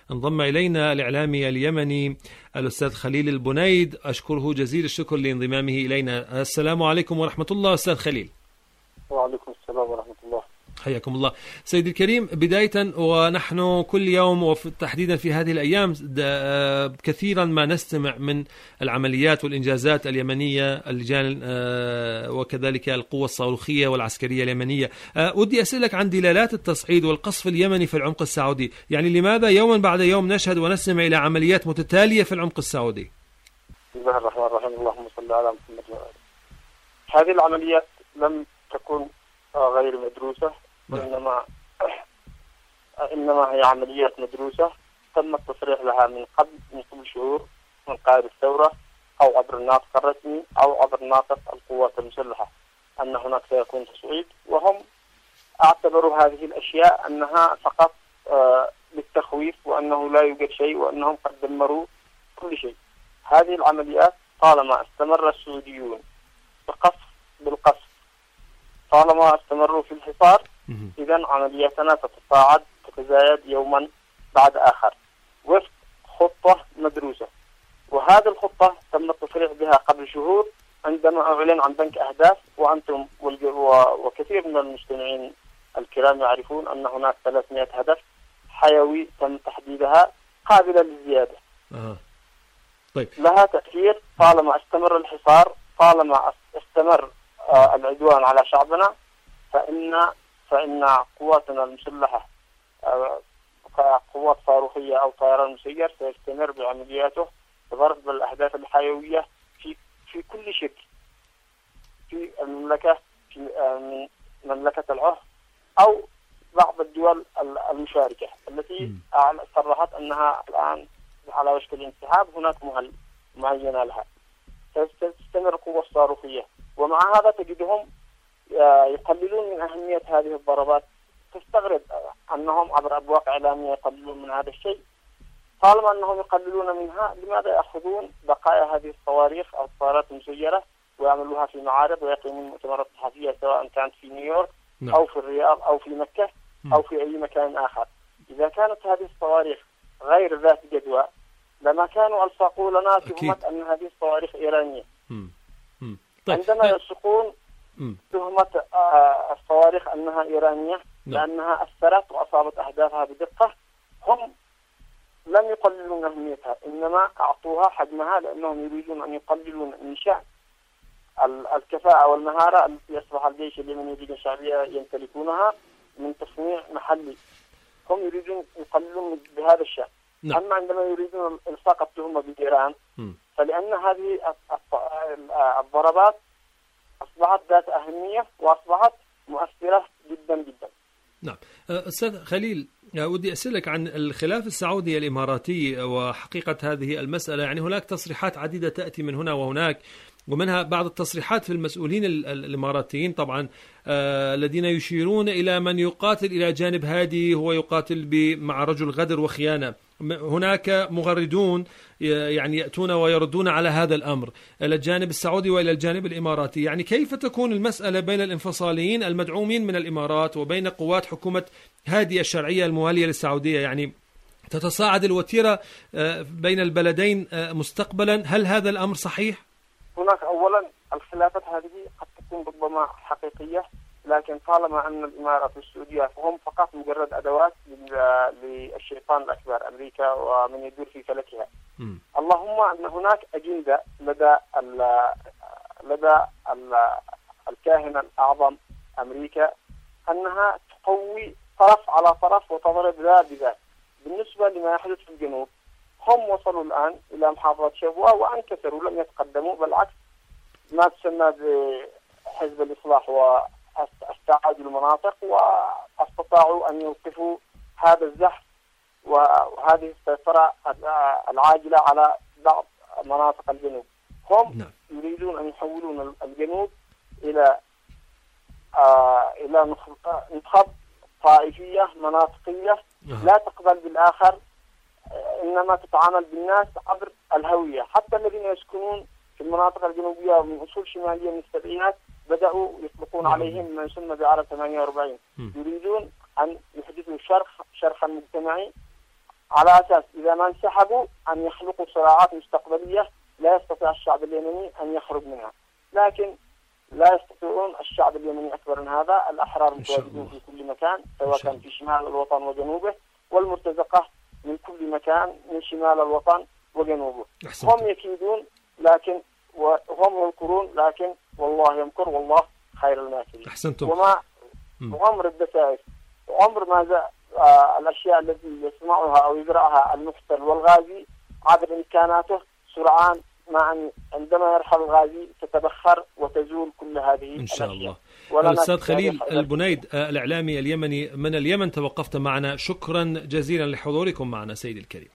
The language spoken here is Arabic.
انضم إلينا الإعلامي اليمني الأستاذ خليل البنيد، أشكره جزيل الشكر لانضمامه إلينا. السلام عليكم ورحمة الله أستاذ خليل. وعليكم السلام ورحمة الله. حياكم الله. سيدي الكريم، بداية ونحن كل يوم وتحديدا في هذه الأيام كثيرا ما نستمع من العمليات والإنجازات اليمنية، اللجان وكذلك القوة الصاروخية والعسكرية اليمنية. ودي أسألك عن دلالات التصعيد والقصف اليمني في العمق السعودي، يعني لماذا يوما بعد يوم نشهد ونستمع إلى عمليات متتالية في العمق السعودي؟ بسم الله الرحمن الرحيم، اللهم صل على محمد وعلى آله. هذه العمليات لم تكن غير مدروسة، إنما هي عمليات مدروسة تم التصريح لها من قبل شهور من قائد الثورة أو عبر الناطق الرسمي أو عبر ناطق القوات المسلحة أن هناك سيكون تصعيد، وهم اعتبروا هذه الأشياء أنها فقط للتخويف وأنه لا يوجد شيء وأنهم قد دمروا كل شيء. هذه العمليات طالما استمر السعوديون بالقصف، طالما استمروا في الحصار، إذن عملياتنا تتصاعد تتزايد يوما بعد آخر وفق خطة مدروسة. وهذه الخطة تم التصريح بها قبل شهور عندما أعلن عن بنك أهداف، وأنتم وكثير من المستمعين الكرام يعرفون أن هناك 300 هدف حيوي تم تحديدها قابلة للزيادة. طيب. لها تأثير طالما استمر الحصار، طالما استمر العدوان على شعبنا، فإن قواتنا المسلحة كقوات صاروخية أو طيران مسير سيستمر بعملياته بضرب الأهداف الحيوية في كل شكل في المملكة، من مملكة العهد أو بعض الدول المشاركة التي صرحت أنها الآن على وشك الانسحاب. هناك معينة لها ستستمر القوة الصاروخية، ومع هذا تجدهم يقللون من أهمية هذه الضربات. تستغرب أنهم عبر أبواق إعلامية يقللون من هذا الشيء. طالما أنهم يقللون منها، لماذا يأخذون بقايا هذه الصواريخ أو الطائرات المسيرة ويعملوها في معارض ويقيمون مؤتمرات صحفية سواء كانت في نيويورك أو في الرياض أو في مكة أو في أي مكان آخر؟ إذا كانت هذه الصواريخ غير ذات جدوى لما كانوا ألصقوا لنا تهمة أن هذه الصواريخ إيرانية. طيب. عندما يلصقون تهمة الصواريخ أنها إيرانية لأنها أثرت وأصابت أهدافها بدقة، هم لم يقللوا من أهميتها، إنما أعطوها حجمها لأنهم يريدون أن يقللوا من شأن الكفاءة والمهارة التي أصبح الجيش اليمني اللجنة الشعبية يمتلكونها من تصنيع محلي. هم يريدون يقللون بهذا الشأن. أما عندما يريدون إلصاق التهمة بإيران، فلأن هذه الضربات أصبحت ذات أهمية وأصبحت مؤثرة جدا جدا. نعم. أستاذ خليل، ودي أسألك عن الخلاف السعودي الإماراتي وحقيقة هذه المسألة. يعني هناك تصريحات عديدة تأتي من هنا وهناك، ومنها بعض التصريحات في المسؤولين الإماراتيين طبعا الذين يشيرون إلى من يقاتل إلى جانب هادي هو يقاتل مع رجل غدر وخيانة. هناك مغردون يعني يأتون ويردون على هذا الأمر إلى الجانب السعودي وإلى الجانب الإماراتي. يعني كيف تكون المسألة بين الانفصاليين المدعومين من الإمارات وبين قوات حكومة هادي الشرعية الموالية للسعودية؟ يعني تتصاعد الوتيرة بين البلدين مستقبلا، هل هذا الأمر صحيح؟ هناك أولا الخلافات هذه قد تكون ربما حقيقية، لكن طالما أن الإمارات والسعودية هم فقط مجرد أدوات للشيطان الأكبر أمريكا ومن يدور في فلكها. اللهم أن هناك أجندة لدى الكاهن الأعظم أمريكا أنها تقوي طرف على طرف وتضرب ذا بذا. بالنسبة لما يحدث في الجنوب، هم وصلوا الآن إلى محافظة شبوة وانكسروا، لم يتقدموا، بالعكس ما تسمى بحزب الإصلاح واستعادوا المناطق واستطاعوا أن يوقفوا هذا الزحف وهذه السيطرة العاجلة على بعض مناطق الجنوب. هم يريدون أن يحولون الجنوب إلى نخب طائفية مناطقية لا تقبل بالآخر، إنما تتعامل بالناس عبر الهوية. حتى الذين يسكنون في المناطق الجنوبية من أصول شمالية من السبعينات بدأوا يطلقون عليهم ما يسمى بعرب 48. يريدون أن يحدثوا شرخا مجتمعي على أساس إذا ما انسحبوا أن يخلقوا صراعات مستقبلية لا يستطيع الشعب اليمني أن يخرج منها، لكن لا يستطيعون. الشعب اليمني أكبر من هذا، الأحرار متواجدون في كل مكان سواء كان في شمال الوطن وجنوبه، والمرتزقة من كل مكان من شمال الوطن وجنوبه. هم يكيدون لكن وهم يمكرون، لكن والله يمكر والله خير الماكرين. أحسنتم. وعمر الدسائس وعمر ماذا الأشياء التي يسمعها أو يقرأها المحتل والغازي عبر إمكاناته سرعان ما عندما يرحل الغازي تتبخر وتزول كل هذه إن شاء الأشياء. الله. الأستاذ خليل البنيد الإعلامي اليمني من اليمن توقفت معنا، شكرا جزيلا لحضوركم معنا سيدي الكريم.